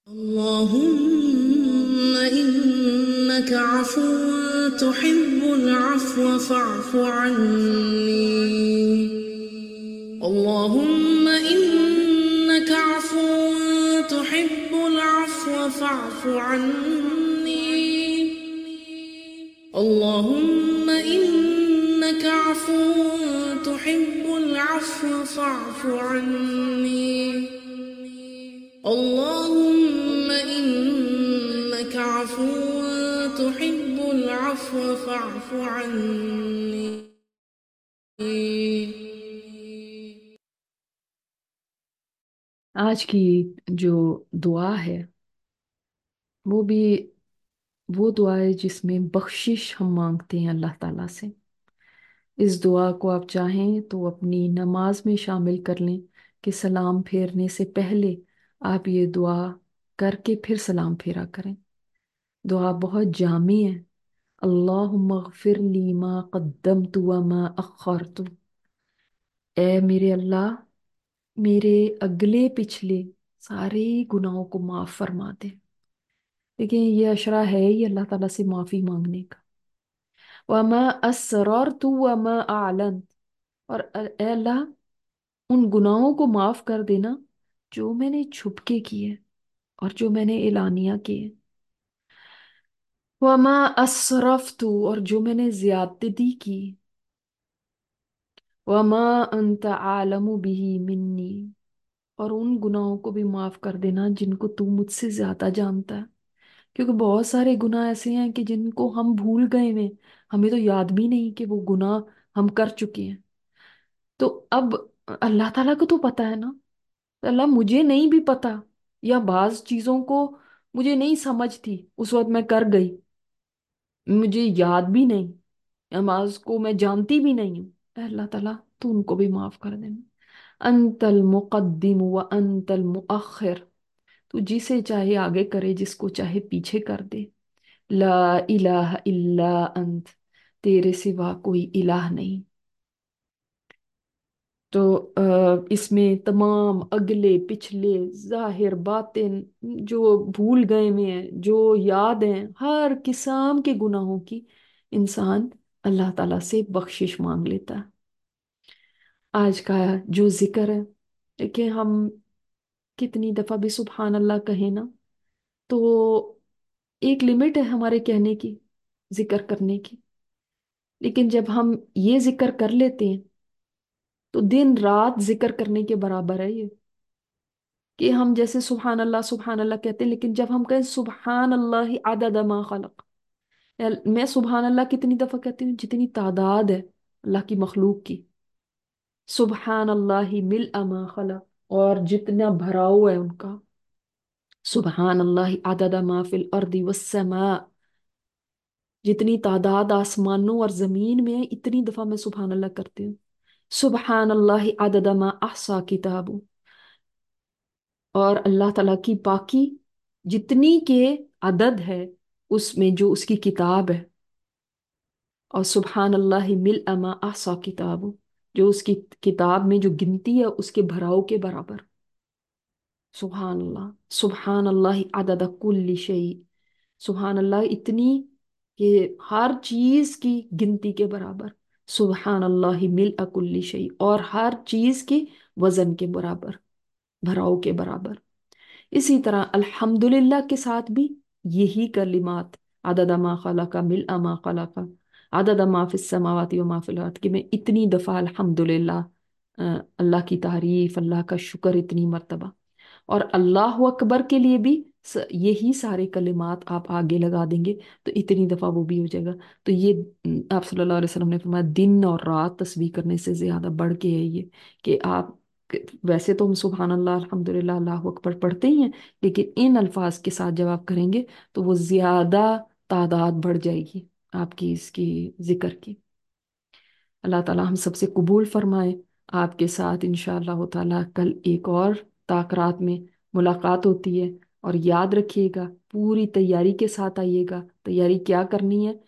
اللهم إنك عفو تحب العفو فاعف عني. اللهم إنك عفو تحب العفو فاعف عني. اللهم إنك عفو تحب العفو فاعف عني. اللهم إنك عفو تحب العفو فاعف عني. आज की जो दुआ है वो भी वो दुआ है जिसमें बख्शिश हम मांगते हैं अल्लाह ताला से। इस दुआ को आप चाहें तो अपनी नमाज में शामिल कर लें कि सलाम फेरने से पहले आप ये दुआ करके फिर सलाम फेरा करें। दुआ बहुत जामी है। अल्लाहुम्मा अग़फ़िर ली मा क़द्दमतु व मा अख़्ख़रतु। ए मेरे अल्लाह, मेरे अगले पिछले सारे गुनाहों को माफ फरमा दे। लेकिन ये अशरा है ही अल्लाह ताला से माफी मांगने का। वमा अस्सररतु वमा अअलनत। और ए अल्लाह, उन गुनाहों को माफ कर देना जो मैंने छुप के किए और जो मैंने एलानिया किए। वमा अस्रफ्तु, और जो मैंने ज्यादती की। वमा अंत आलमु बिही मिन्नी, और उन गुनाहों को भी माफ कर देना जिनको तू मुझसे ज्यादा जानता है। क्योंकि बहुत सारे गुनाह ऐसे हैं कि जिनको हम भूल गए हैं, हमें तो याद भी नहीं कि वो गुनाह हम कर चुके हैं। तो अब अल्लाह ताला को तो पता है ना। तो अल्लाह, मुझे नहीं भी पता, या बाज चीजों को मुझे नहीं समझ थी, उस वक्त मैं कर गई, मुझे याद भी नहीं, नमाज को मैं जानती भी नहीं हूँ। ऐ अल्लाह ताला, तू उनको भी माफ कर देना। अंतल मुकद्दिम व अंतल मुअख्खिर। तू जिसे चाहे आगे करे, जिसको चाहे पीछे कर दे। ला इलाहा इल्ला अंत, तेरे सिवा कोई इलाह नहीं। तो इसमें तमाम अगले पिछले जाहिर बातें जो भूल गए में हैं, जो याद हैं, हर किस्म के गुनाहों की इंसान अल्लाह ताला से बख्शिश मांग लेता है। आज का जो जिक्र है, देखिए हम कितनी दफा भी सुबहान अल्लाह कहें ना, तो एक लिमिट है हमारे कहने की, जिक्र करने की। लेकिन जब हम ये जिक्र कर लेते हैं तो दिन रात जिक्र करने के बराबर है ये। कि हम जैसे सुबहान अल्लाह कहते हैं, लेकिन जब हम कहें सुबहान अल्लाह अदद मा खलक, मैं सुबहान अल्लाह कितनी दफा कहती हूँ? जितनी तादाद है अल्लाह की मखलूक की। सुबहान अल्लाह मिल मा खलक, और जितना भराव है उनका। सुबहान अल्लाह अदद मा फिल अर्दी वस्समा, जितनी तादाद आसमानों और जमीन में है, इतनी दफा मैं सुबहान अल्लाह करती हूँ। सुबहान अल्लाह अदद मा अहसा किताबु, और अल्लाह ताला की पाकी जितनी के अदद है उसमें जो उसकी किताब है। और सुबहान अल्लाह मिल अमा अहसा किताबु, जो उसकी किताब में जो गिनती है उसके भराव के बराबर। सुबहान अल्लाह। सुबहान अल्लाह अदद कुल्ली शै, सुबहान अल्लाह इतनी कि हर चीज की गिनती के बराबर। सुबहान अल्लाह मिल कुल्ली शै, और हर चीज के वजन के बराबर, भराव के बराबर। इसी तरह अल्हम्दुलिल्लाह के साथ भी यही कलिमात, अदद मा खलका मिल मा खलका अदद मा फिस समावाति व मा फिल अर्द, कि मैं इतनी दफा अल्हम्दुलिल्लाह, अल्लाह की तारीफ, अल्लाह का शुक्र इतनी मर्तबा। और अल्लाह अकबर के लिए भी यही सारे कलिमात आप आगे लगा देंगे तो इतनी दफा वो भी हो जाएगा। तो ये आप सल्लल्लाहु अलैहि वसल्लम ने फरमाया, दिन और रात तस्बीह करने से ज्यादा बढ़ के है ये। कि आप, वैसे तो हम सुबहान अल्लाह अल्हम्दुलिल्लाह अल्लाह अकबर पढ़ते ही हैं, लेकिन इन अल्फाज के साथ जब आप करेंगे तो वो ज्यादा तादाद बढ़ जाएगी आपकी इसकी जिक्र की। अल्लाह ताला हम सबसे कबूल फरमाए। आपके साथ इंशाअल्लाह ताला कल एक और ताकरात में मुलाकात होती है। और याद रखिएगा, पूरी तैयारी के साथ आइएगा। तैयारी क्या करनी है?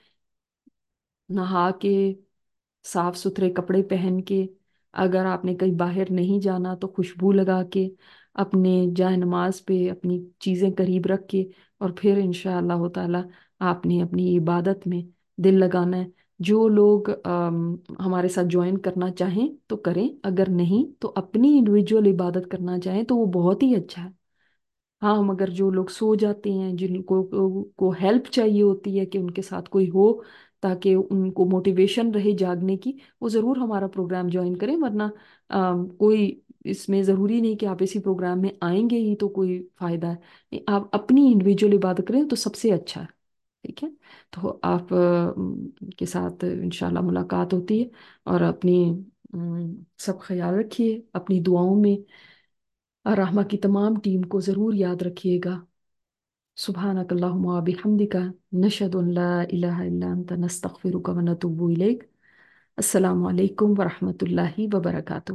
नहा के, साफ सुथरे कपड़े पहन के, अगर आपने कहीं बाहर नहीं जाना तो खुशबू लगा के, اپنے جائے نماز پہ اپنی چیزیں قریب رکھ کے، اور پھر انشاءاللہ تعالی آپ نے اپنی عبادت میں دل لگانا ہے۔ جو لوگ ہمارے ساتھ جوائن کرنا چاہیں تو کریں، اگر نہیں تو اپنی انڈیویجول عبادت کرنا چاہیں تو وہ بہت ہی اچھا ہے۔ ہاں مگر جو لوگ سو جاتے ہیں، جن کو ہیلپ چاہیے ہوتی ہے کہ ان کے ساتھ کوئی ہو تاکہ ان کو موٹیویشن رہے جاگنے کی، وہ ضرور ہمارا پروگرام جوائن کریں، ورنہ کوئی اس میں ضروری نہیں کہ آپ اسی پروگرام میں آئیں گے ہی تو کوئی فائدہ ہے، نہیں، آپ اپنی انڈیویجول عبادت کریں تو سب سے اچھا ہے۔ ٹھیک ہے، تو آپ کے ساتھ انشاءاللہ ملاقات ہوتی ہے، اور اپنی سب خیال رکھیے، اپنی دعاؤں میں الرحمہ کی تمام ٹیم کو ضرور یاد رکھیے گا۔ سبحانک اللہم و بحمدک، نشہد ان لا الہ الا انت، نستغفرک و نتوب الیک۔ السلام علیکم ورحمۃ اللہ وبرکاتہ۔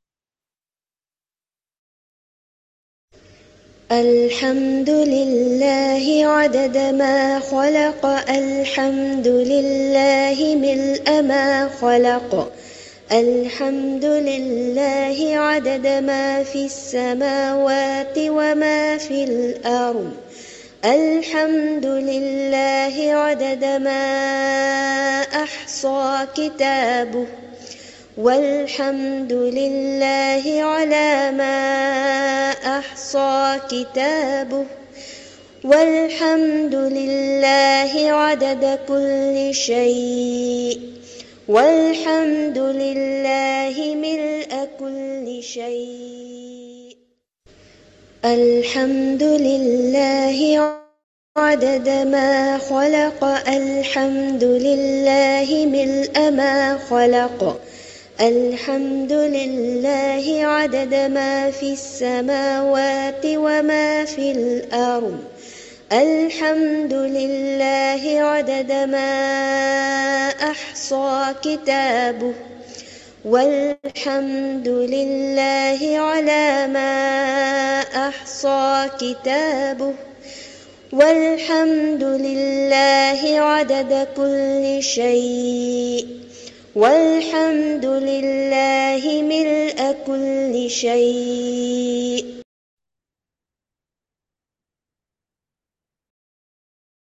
الحمد لله عدد ما خلق، الحمد لله ملء ما خلق، الحمد لله عدد ما في السماوات وما في الأرض، الحمد لله عدد ما أحصى كتابه، والحمد لله على ما أحصى كتابه، والحمد لله عدد كل شيء، والحمد لله ملء كل شيء، الحمد لله عدد ما خلق، الحمد لله ملء ما خلق، الحمد لله عدد ما في السماوات وما في الأرض، الحمد لله عدد ما أحصى كتابه، والحمد لله على ما أحصى كتابه، والحمد لله عدد كل شيء، والحمد لله ملء كل شيء،